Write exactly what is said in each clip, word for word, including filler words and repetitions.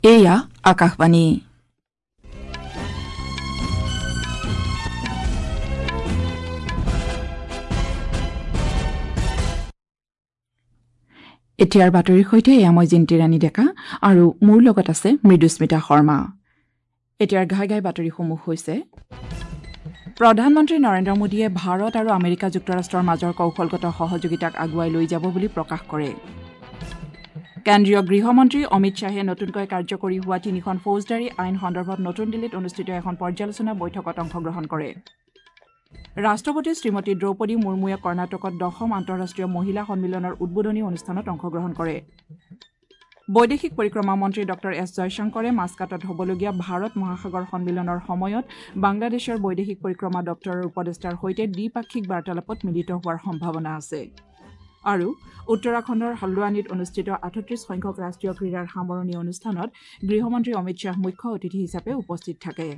এয়া আকাশবাণী। এতিয়াৰ বাতৰিৰ সৈতে এয়া মই জিন্তি ৰাণী ডেকা আৰু মোৰ লগত আছে মৃদুস্মিতা শৰ্মা। এতিয়াৰ ঘাই ঘাই বাতৰিসমূহ হৈছে প্ৰধানমন্ত্ৰী নৰেন্দ্ৰ মোদীয়ে ভাৰত আৰু আমেৰিকা যুক্তৰাষ্ট্ৰৰ মাজৰ কৌশলগত সহযোগিতাক আগুৱাই লৈ যাব বুলি প্ৰকাশ কৰে। কেন্দ্ৰীয় গৃহমন্ত্ৰী অমিত শ্বাহে নতুনকৈ কাৰ্যকৰী হোৱা তিনিখন ফৌজদাৰী আইন সন্দৰ্ভত নতুন দিল্লীত অনুষ্ঠিত এখন পৰ্যালোচনা বৈঠকত অংশগ্ৰহণ কৰে। ৰাষ্ট্ৰপতি শ্ৰীমতী দ্ৰৌপদী মুৰ্মুৱে কৰ্ণাটকত দশম আন্তঃৰাষ্ট্ৰীয় মহিলা সন্মিলনৰ উদ্বোধনী অনুষ্ঠানত অংশগ্ৰহণ কৰে। বৈদেশিক পৰিক্ৰমা মন্ত্ৰী ডক্টৰ এছ জয়শংকৰে মাস্কাটত হ'বলগীয়া ভাৰত মহাসাগৰ সন্মিলনৰ সময়ত বাংলাদেশৰ বৈদেশিক পৰিক্ৰমা দপ্তৰৰ উপদেষ্টাৰ সৈতে দ্বিপাক্ষিক বাৰ্তালাপত মিলিত হোৱাৰ সম্ভাৱনা আছে। আৰু উত্তৰাখণ্ডৰ হালৱানীত অনুষ্ঠিত আঠত্ৰিশ সংখ্যক ৰাষ্ট্ৰীয় ক্ৰীড়াৰ সামৰণি অনুষ্ঠানত গৃহমন্ত্ৰী অমিত শ্বাহ মুখ্য অতিথি হিচাপে উপস্থিত থাকে।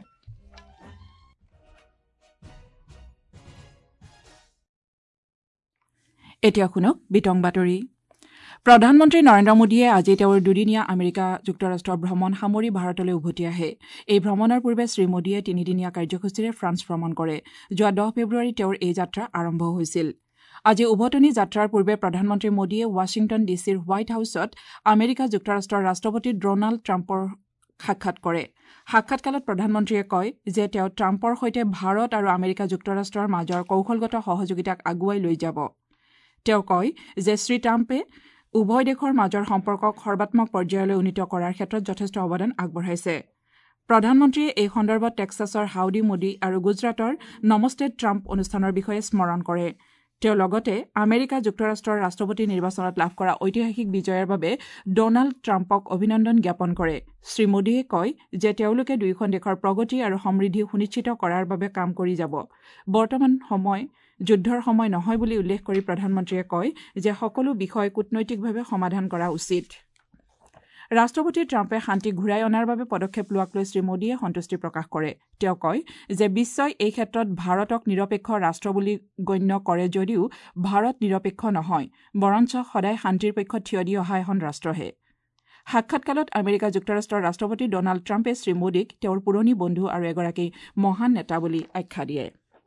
এতিয়া শুনক বিতং বাতৰি। প্ৰধানমন্ত্ৰী নৰেন্দ্ৰ মোদীয়ে আজি তেওঁৰ দুদিনীয়া আমেৰিকা যুক্তৰাষ্ট্ৰ ভ্ৰমণ সামৰি ভাৰতলৈ উভতি আহে। এই ভ্ৰমণৰ পূৰ্বে শ্ৰীমোদীয়ে তিনিদিনীয়া কাৰ্যসূচীৰে ফ্ৰান্স ভ্ৰমণ কৰে। যোৱা দহ ফেব্ৰুৱাৰীত তেওঁৰ এই যাত্ৰা আৰম্ভ হৈছিল। আজি উভতনি যাত্ৰাৰ পূৰ্বে প্ৰধানমন্ত্ৰী মোদীয়ে ৱাশ্বিংটন ডি চিৰ হোৱাইট হাউছত আমেৰিকা যুক্তৰাষ্ট্ৰৰ ৰাষ্ট্ৰপতি ডনাল্ড ট্ৰাম্পৰ সাক্ষাৎ কৰে। সাক্ষাৎকালত প্ৰধানমন্ত্ৰীয়ে কয় যে তেওঁ ট্ৰাম্পৰ সৈতে ভাৰত আৰু আমেৰিকা যুক্তৰাষ্ট্ৰৰ মাজৰ কৌশলগত সহযোগিতাক আগুৱাই লৈ যাব। তেওঁ কয় যে শ্ৰীট্ৰাম্পে উভয় দেশৰ মাজৰ সম্পৰ্কক সৰ্বাত্মক পৰ্যায়লৈ উন্নীত কৰাৰ ক্ষেত্ৰত যথেষ্ট অৱদান আগবঢ়াইছে। প্ৰধানমন্ত্ৰীয়ে এই সন্দৰ্ভত টেক্সাছৰ হাউডি মোদী আৰু গুজৰাটৰ নমস্তে ট্ৰাম্প অনুষ্ঠানৰ বিষয়ে স্মৰণ কৰে। তেওঁ লগতে আমেৰিকা যুক্তৰাষ্ট্ৰৰ ৰাষ্ট্ৰপতি নিৰ্বাচনত লাভ কৰা ঐতিহাসিক বিজয়ৰ বাবে ডনাল্ড ট্ৰাম্পক অভিনন্দন জ্ঞাপন কৰে। শ্ৰীমোদীয়ে কয় যে তেওঁলোকে দুয়োখন দেশৰ প্ৰগতি আৰু সমৃদ্ধি সুনিশ্চিত কৰাৰ বাবে কাম কৰি যাব। বৰ্তমান সময় যুদ্ধৰ সময় নহয় বুলি উল্লেখ কৰি প্ৰধানমন্ত্ৰীয়ে কয় যে সকলো বিষয় কূটনৈতিকভাৱে সমাধান কৰা উচিত। ৰাষ্ট্ৰপতি ট্ৰাম্পে শান্তি ঘূৰাই অনাৰ বাবে পদক্ষেপ লোৱাক লৈ শ্ৰীমোদীয়ে সন্তুষ্টি প্ৰকাশ কৰে। তেওঁ কয় যে বিশ্বই এই ক্ষেত্ৰত ভাৰতক নিৰপেক্ষ ৰাষ্ট্ৰ বুলি গণ্য কৰে যদিও ভাৰত নিৰপেক্ষ নহয়, বৰঞ্চ সদায় শান্তিৰ পক্ষত থিয় দি অহা এখন ৰাষ্ট্ৰহে। সাক্ষাৎকালত আমেৰিকা যুক্তৰাষ্ট্ৰৰ ৰাষ্ট্ৰপতি ডনাল্ড ট্ৰাম্পে শ্ৰীমোদীক তেওঁৰ পুৰণি বন্ধু আৰু এগৰাকী মহান নেতা বুলি আখ্যা দিয়ে।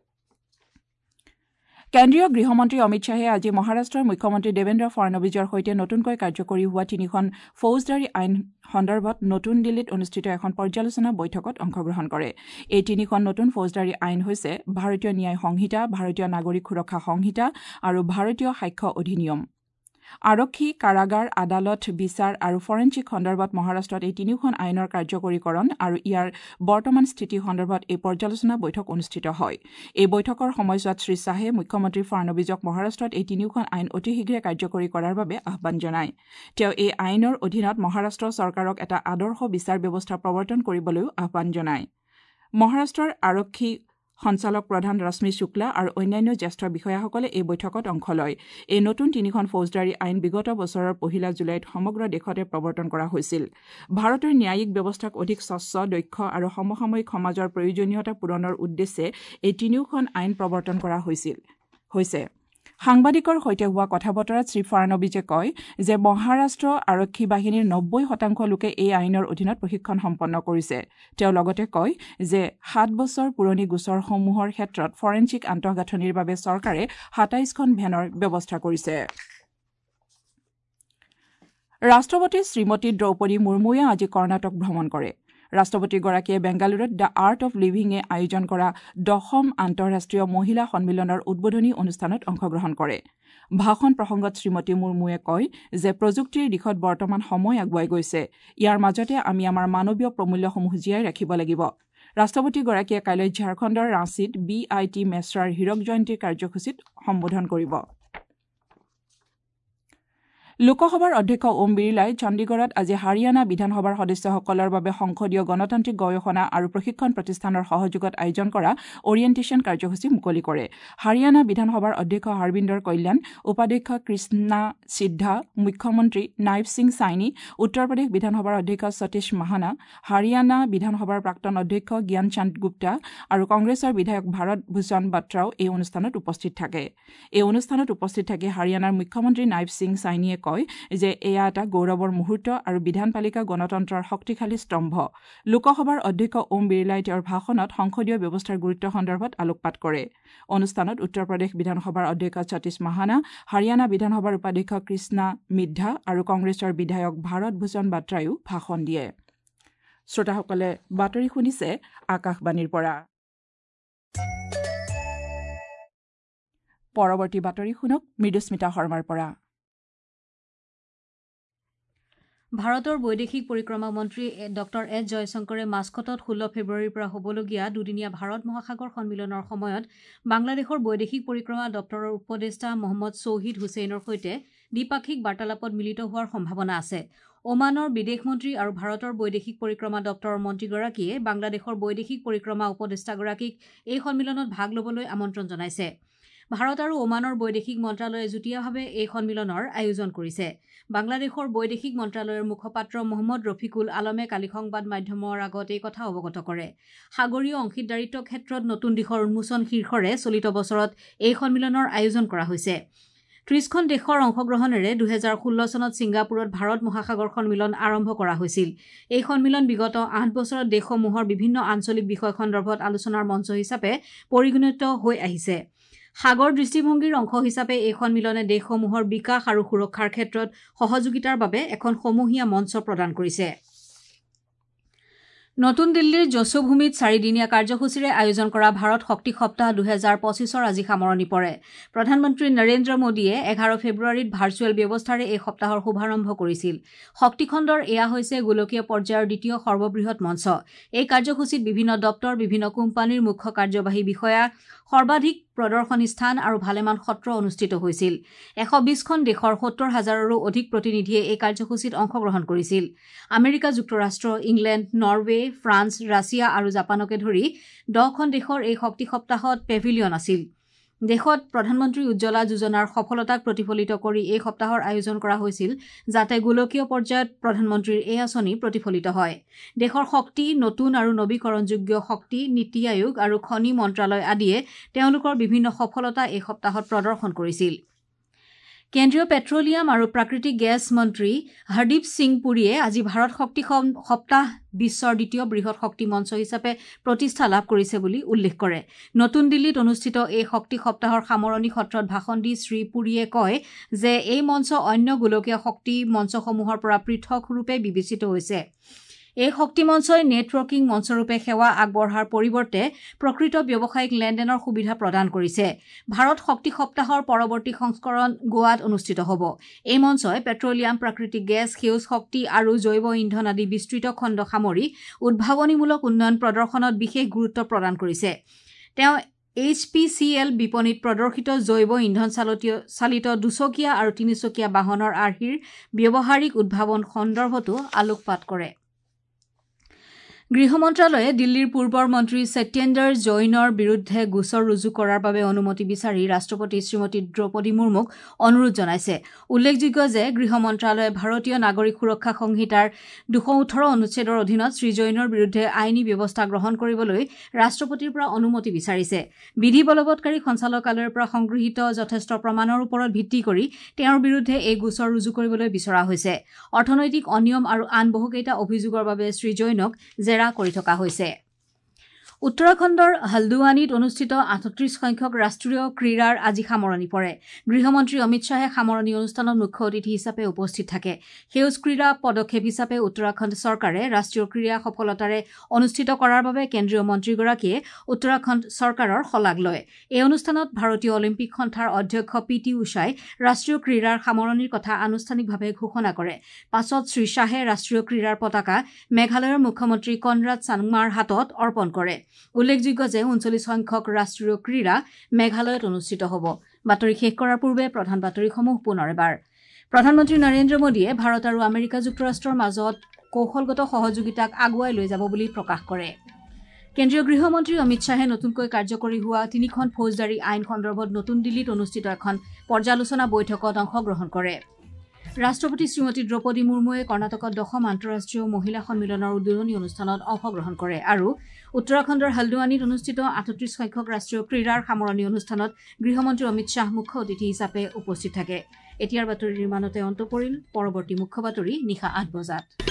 কেন্দ্ৰীয় গৃহমন্ত্ৰী অমিত শ্বাহে আজি মহাৰাষ্ট্ৰৰ মুখ্যমন্ত্ৰী দেৱেন্দ্ৰ ফাড়নৱিছৰ সৈতে নতুনকৈ কাৰ্যকৰী হোৱা তিনিখন ফৌজদাৰী আইন সন্দৰ্ভত নতুন দিল্লীত অনুষ্ঠিত এখন পৰ্যালোচনা বৈঠকত অংশগ্ৰহণ কৰে। এই তিনিখন নতুন ফৌজদাৰী আইন হৈছে ভাৰতীয় ন্যায় সংহিতা, ভাৰতীয় নাগৰিক সুৰক্ষা সংহিতা আৰু ভাৰতীয় সাক্ষ্য অধিনিয়ম। আৰক্ষী, কাৰাগাৰ, আদালত, বিচাৰ আৰু ফৰেনচিক সন্দৰ্ভত মহাৰাষ্ট্ৰত এই তিনিওখন আইনৰ কাৰ্যকৰীকৰণ আৰু ইয়াৰ বৰ্তমান স্থিতি সন্দৰ্ভত এই পৰ্যালোচনা বৈঠক অনুষ্ঠিত হয়। এই বৈঠকৰ সময়ছোৱাত শ্ৰীশ্বাহে মুখ্যমন্ত্ৰী ফাড়নৱিছক মহাৰাষ্ট্ৰত এই তিনিওখন আইন অতি শীঘ্ৰে কাৰ্যকৰী কৰাৰ বাবে আহ্বান জনায়। তেওঁ এই আইনৰ অধীনত মহাৰাষ্ট্ৰ চৰকাৰক এটা আদৰ্শ বিচাৰ ব্যৱস্থা প্ৰৱৰ্তন কৰিবলৈও আহ্বান জনায়। মহাৰাষ্ট্ৰৰ আৰক্ষী সঞ্চালক প্ৰধান ৰশ্মি শুক্লা আৰু অন্যান্য জ্যেষ্ঠ বিষয়াসকলে এই বৈঠকত অংশ লয়। এই নতুন তিনিখন ফৌজদাৰী আইন বিগত বছৰৰ পহিলা জুলাইত সমগ্ৰ দেশতে প্ৰৱৰ্তন কৰা হৈছিল। ভাৰতৰ ন্যায়িক ব্যৱস্থাক অধিক স্বচ্ছ, দক্ষ আৰু সমসাময়িক সমাজৰ প্ৰয়োজনীয়তা পূৰণৰ উদ্দেশ্যে এই তিনিওখন আইন প্ৰৱৰ্তন কৰা হৈছিল হৈছে। সাংবাদিকৰ সৈতে হোৱা কথা বতৰাত শ্ৰী ফাড়নৱিছে কয় যে মহাৰাষ্ট্ৰ আৰক্ষী বাহিনীৰ নব্বৈ শতাংশ লোকে এই আইনৰ অধীনত প্ৰশিক্ষণ সম্পন্ন কৰিছে। তেওঁ লগতে কয় যে সাত বছৰ পুৰণি গোচৰসমূহৰ ক্ষেত্ৰত ফৰেনচিক আন্তঃগাঁথনিৰ বাবে চৰকাৰে সাতাইছখন ভেনৰ ব্যৱস্থা কৰিছে। ৰাষ্ট্ৰপতি শ্ৰীমতী দ্ৰৌপদী মুৰ্মুৱে আজি কৰ্ণাটক ভ্ৰমণ কৰে। ৰাষ্ট্ৰপতিগৰাকীয়ে বেংগালুৰুত দ্য আৰ্ট অৱ লিভিঙে আয়োজন কৰা দশম আন্তঃৰাষ্ট্ৰীয় মহিলা সন্মিলনৰ উদ্বোধনী অনুষ্ঠানত অংশগ্ৰহণ কৰে। ভাষণ প্ৰসংগত শ্ৰীমতী মুৰ্মুৱে কয় যে প্ৰযুক্তিৰ দিশত বৰ্তমান সময় আগুৱাই গৈছে। ইয়াৰ মাজতে আমি আমাৰ মানৱীয় প্ৰমূল্যসমূহ জীয়াই ৰাখিব লাগিব। ৰাষ্ট্ৰপতিগৰাকীয়ে কাইলৈ ঝাৰখণ্ডৰ ৰাঁচীত বি আই টি মেছৰাৰ হীৰক জয়ন্তী কাৰ্যসূচীত সম্বোধন কৰিব। লোকসভাৰ অধ্যক্ষ ওম বিৰলাই চণ্ডীগড়ত আজি হাৰিয়ানা বিধানসভাৰ সদস্যসকলৰ বাবে সংসদীয় গণতান্ত্ৰিক গৱেষণা আৰু প্ৰশিক্ষণ প্ৰতিষ্ঠানৰ সহযোগত আয়োজন কৰা অৰিয়েণ্টেশ্যন কাৰ্যসূচী মুকলি কৰে। হাৰিয়ানা বিধানসভাৰ অধ্যক্ষ হৰবিন্দৰ কল্যাণ, উপাধ্যক্ষ কৃষ্ণা সিদ্ধা, মুখ্যমন্ত্ৰী নাইব সিং চাইনি, উত্তৰ প্ৰদেশ বিধানসভাৰ অধ্যক্ষ সতীশ মাহানা, হাৰিয়ানা বিধানসভাৰ প্ৰাক্তন অধ্যক্ষ জ্ঞানচান্দ গুপ্তা আৰু কংগ্ৰেছৰ বিধায়ক ভাৰত ভূষণ বাট্ৰাও এই অনুষ্ঠানত উপস্থিত থাকে। এই অনুষ্ঠানত উপস্থিত থাকি হাৰিয়ানাৰ মুখ্যমন্ত্ৰী নাইব সিং চাইনিয়ে কয় কয় যে এয়া এটা গৌৰৱৰ মুহূৰ্ত আৰু বিধানপালিকা গণতন্ত্ৰৰ শক্তিশালী স্তম্ভ লোকসভাৰ অধ্যক্ষ ওম বিৰলাই তেওঁৰ ভাষণত সংসদীয় ব্যৱস্থাৰ গুৰুত্ব সন্দৰ্ভত আলোকপাত কৰে অনুষ্ঠানত উত্তৰ প্ৰদেশ বিধানসভাৰ অধ্যক্ষ সতীশ মাহানা হাৰিয়ানা বিধানসভাৰ উপাধ্যক্ষ কৃষ্ণা মিদ্ধা আৰু কংগ্ৰেছৰ বিধায়ক ভাৰত ভূষণ বাত্ৰায়ো ভাষণ দিয়ে শ্ৰোতাসকলে বাতৰি শুনিছে আকাশবাণীৰ পৰা পৰৱৰ্তী বাতৰি শুনক মৃদুস্মিতা শৰ্মাৰ পৰা ভাৰতৰ বৈদেশিক পৰিক্ৰমা মন্ত্ৰী ডক্টৰ এছ জয়শংকৰে মাস্কটত ষোল্ল ফেব্ৰুৱাৰীৰ পৰা হ'বলগীয়া দুদিনীয়া ভাৰত মহাসাগৰ সন্মিলনৰ সময়ত বাংলাদেশৰ বৈদেশিক পৰিক্ৰমা দপ্তৰৰ উপদেষ্টা মহম্মদ চৌহিদ হুছেইনৰ সৈতে দ্বিপাক্ষিক বাৰ্তালাপত মিলিত হোৱাৰ সম্ভাৱনা আছে ওমানৰ বিদেশ মন্ত্ৰী আৰু ভাৰতৰ বৈদেশিক পৰিক্ৰমা দপ্তৰৰ মন্ত্ৰীগৰাকীয়ে বাংলাদেশৰ বৈদেশিক পৰিক্ৰমা উপদেষ্টাগৰাকীক এই সন্মিলনত ভাগ ল'বলৈ আমন্ত্ৰণ জনাইছে ভাৰত আৰু ওমানৰ বৈদেশিক মন্ত্ৰালয়ে যুটীয়াভাৱে এই সন্মিলনৰ আয়োজন কৰিছে বাংলাদেশৰ বৈদেশিক মন্ত্ৰালয়ৰ মুখপাত্ৰ মহম্মদ ৰফিকুল আলমে কালি সংবাদ মাধ্যমৰ আগত এই কথা অৱগত কৰে সাগৰীয় অংশীদাৰিত্বৰ ক্ষেত্ৰত নতুন দিশৰ উন্মোচন শীৰ্ষৰে চলিত বছৰত এই সন্মিলনৰ আয়োজন কৰা হৈছে ত্ৰিশখন দেশৰ অংশগ্ৰহণেৰে দুহেজাৰ ষোল্ল চনত ছিংগাপুৰত ভাৰত মহাসাগৰ সন্মিলন আৰম্ভ কৰা হৈছিল এই সন্মিলন বিগত আঠ বছৰত দেশসমূহৰ বিভিন্ন আঞ্চলিক বিষয় সন্দৰ্ভত আলোচনাৰ মঞ্চ হিচাপে পৰিগণিত হৈ আহিছে সাগৰ দৃষ্টিভংগীৰ অংশ হিচাপে এই সন্মিলনে দেশসমূহৰ বিকাশ আৰু সুৰক্ষাৰ ক্ষেত্ৰত সহযোগিতাৰ বাবে এখন সমূহীয়া মঞ্চ প্ৰদান কৰিছে নতুন দিল্লীৰ যশোভূমিত চাৰিদিনীয়া কাৰ্যসূচীৰে আয়োজন কৰা ভাৰত শক্তি সপ্তাহ দুহেজাৰ পঁচিছৰ আজি সামৰণি পৰে প্ৰধানমন্ত্ৰী নৰেন্দ্ৰ মোদীয়ে এঘাৰ ফেব্ৰুৱাৰীত ভাৰ্চুৱেল ব্যৱস্থাৰে এই সপ্তাহৰ শুভাৰম্ভ কৰিছিল শক্তিখণ্ডৰ এয়া হৈছে গোলকীয় পৰ্যায়ৰ দ্বিতীয় সৰ্ববৃহৎ মঞ্চ এই কাৰ্যসূচীত বিভিন্ন দপ্তৰ বিভিন্ন কোম্পানীৰ মুখ্য কাৰ্যবাহী বিষয়া সৰ্বাধিক প্ৰদৰ্শনী স্থান আৰু ভালেমান সত্ৰ অনুষ্ঠিত হৈছিল এশ বিশখন দেশৰ সত্তৰ হাজাৰৰো অধিক প্ৰতিনিধিয়ে এই কাৰ্যসূচীত অংশগ্ৰহণ কৰিছিল আমেৰিকা যুক্তৰাষ্ট্ৰ ইংলেণ্ড নৰৱে ফ্ৰান্স ৰাছিয়া আৰু জাপানকে ধৰি দহখন দেশৰ এই শক্তি সপ্তাহত পেভিলিয়ন আছিল দেশত প্ৰধানমন্ত্ৰী উজ্জ্বলা যোজনাৰ সফলতাক প্ৰতিফলিত কৰি এই সপ্তাহৰ আয়োজন কৰা হৈছিল যাতে গোলকীয় পৰ্যায়ত প্ৰধানমন্ত্ৰীৰ এই আঁচনি প্ৰতিফলিত হয় দেশৰ শক্তি নতুন আৰু নৱীকৰণযোগ্য শক্তি নীতি আয়োগ আৰু খনি মন্ত্ৰালয় আদিয়ে তেওঁলোকৰ বিভিন্ন সফলতা এই সপ্তাহত প্ৰদৰ্শন কৰিছিল কেন্দ্ৰীয় পেট্ৰলিয়াম আৰু প্ৰাকৃতিক গেছ মন্ত্ৰী হৰদীপ সিং পুৰীয়ে আজি ভাৰত শক্তি সপ্তাহ বিশ্বৰ দ্বিতীয় বৃহৎ শক্তি মঞ্চ হিচাপে প্ৰতিষ্ঠা লাভ কৰিছে বুলি উল্লেখ কৰে নতুন দিল্লীত অনুষ্ঠিত এই শক্তি সপ্তাহৰ সামৰণি সত্ৰত ভাষণ দি শ্ৰী পুৰীয়ে কয় যে এই মঞ্চ অন্য গোলকীয় শক্তি মঞ্চসমূহৰ পৰা পৃথক ৰূপে বিবেচিত হৈছে এই শক্তি মঞ্চই নেটৱৰ্কিং মঞ্চৰূপে সেৱা আগবঢ়াৰ পৰিৱৰ্তে প্ৰকৃত ব্যৱসায়িক লেনদেনৰ সুবিধা প্ৰদান কৰিছে ভাৰত শক্তি সপ্তাহৰ পৰৱৰ্তী সংস্কৰণ গোৱাত অনুষ্ঠিত হ'ব এই মঞ্চই পেট্ৰলিয়াম প্ৰাকৃতিক গেছ সেউজ শক্তি আৰু জৈৱ ইন্ধন আদি বিস্তৃত খণ্ড সামৰি উদ্ভাৱনীমূলক উন্নয়ন প্ৰদৰ্শনত বিশেষ গুৰুত্ব প্ৰদান কৰিছে তেওঁ এইচ পি চি এল বিপণীত প্ৰদৰ্শিত জৈৱ ইন্ধন চালিত দুচকীয়া আৰু তিনিচকীয়া বাহনৰ আৰ্হিৰ ব্যৱহাৰিক উদ্ভাৱন সন্দৰ্ভতো আলোকপাত কৰে গৃহ মন্ত্ৰালয়ে দিল্লীৰ পূৰ্বৰ মন্ত্ৰী সত্যেন্দ্ৰ জৈনৰ বিৰুদ্ধে গোচৰ ৰুজু কৰাৰ বাবে অনুমতি বিচাৰি ৰাষ্ট্ৰপতি শ্ৰীমতী দ্ৰৌপদী মুৰ্মুক অনুৰোধ জনাইছে উল্লেখযোগ্য যে গৃহ মন্ত্ৰালয়ে ভাৰতীয় নাগৰিক সুৰক্ষা সংহিতাৰ দুশ ওঠৰ অনুচ্ছেদৰ অধীনত শ্ৰী জৈনৰ বিৰুদ্ধে আইনী ব্যৱস্থা গ্ৰহণ কৰিবলৈ ৰাষ্ট্ৰপতিৰ পৰা অনুমতি বিচাৰিছে বিধি বলবৎকাৰী সঞ্চালকালয়ৰ পৰা সংগৃহীত যথেষ্ট প্ৰমাণৰ ওপৰত ভিত্তি কৰি তেওঁৰ বিৰুদ্ধে এই গোচৰ ৰুজু কৰিবলৈ বিচৰা হৈছে অৰ্থনৈতিক অনিয়ম আৰু আন বহুকেইটা অভিযোগৰ বাবে শ্ৰী জৈনক কৰি থকা হৈছে উত্তৰাখণ্ডৰ হলদুৱানীত অনুষ্ঠিত আঠত্ৰিশ সংখ্যক ৰাষ্ট্ৰীয় ক্ৰীড়াৰ আজি সামৰণি পৰে গৃহমন্ত্ৰী অমিত শ্বাহে সামৰণি অনুষ্ঠানত মুখ্য অতিথি হিচাপে উপস্থিত থাকে সেউজ ক্ৰীড়া পদক্ষেপ হিচাপে উত্তৰাখণ্ড চৰকাৰে ৰাষ্ট্ৰীয় ক্ৰীড়া সফলতাৰে অনুষ্ঠিত কৰাৰ বাবে কেন্দ্ৰীয় মন্ত্ৰীগৰাকীয়ে উত্তৰাখণ্ড চৰকাৰৰ শলাগ লয় এই অনুষ্ঠানত ভাৰতীয় অলিম্পিক সন্থাৰ অধ্যক্ষ পি টি উষাই ৰাষ্ট্ৰীয় ক্ৰীড়াৰ সামৰণিৰ কথা আনুষ্ঠানিকভাৱে ঘোষণা কৰে পাছত শ্ৰী শ্বাহে ৰাষ্ট্ৰীয় ক্ৰীড়াৰ পতাকা মেঘালয়ৰ মুখ্যমন্ত্ৰী কনৰাড চাংমাৰ হাতত অৰ্পণ কৰে উল্লেখযোগ্য যে ঊনচল্লিশ সংখ্যক ৰাষ্ট্ৰীয় ক্ৰীড়া মেঘালয়ত অনুষ্ঠিত হ'ব বাতৰি শেষ কৰাৰ পূৰ্বে প্ৰধান বাতৰিসমূহ পুনৰ এবাৰ প্ৰধানমন্ত্ৰী নৰেন্দ্ৰ মোদীয়ে ভাৰত আৰু আমেৰিকা যুক্তৰাষ্ট্ৰৰ মাজত কৌশলগত সহযোগিতাক আগুৱাই লৈ যাব বুলি প্ৰকাশ কৰে কেন্দ্ৰীয় গৃহমন্ত্ৰী অমিত শ্বাহে নতুনকৈ কাৰ্যকৰী হোৱা তিনিখন ফৌজদাৰী আইন সন্দৰ্ভত নতুন দিল্লীত অনুষ্ঠিত এখন পৰ্যালোচনা বৈঠকত অংশগ্ৰহণ কৰে ৰাষ্ট্ৰপতি শ্ৰীমতী দ্ৰৌপদী মুৰ্মুৱে কৰ্ণাটকত দশম আন্তঃৰাষ্ট্ৰীয় মহিলা সন্মিলনৰ উদ্বোধনী অনুষ্ঠানত অংশগ্ৰহণ কৰে আৰু উত্তৰাখণ্ডৰ হলদুৱানীত অনুষ্ঠিত আঠত্ৰিশ সংখ্যক ৰাষ্ট্ৰীয় ক্ৰীড়াৰ সামৰণি অনুষ্ঠানত গৃহমন্ত্ৰী অমিত শ্বাহ মুখ্য অতিথি হিচাপে উপস্থিত থাকে এতিয়াৰ বাতৰিৰ ইমানতে অন্ত পৰিল পৰৱৰ্তী মুখ্য বাতৰি নিশা আঠ বজাত।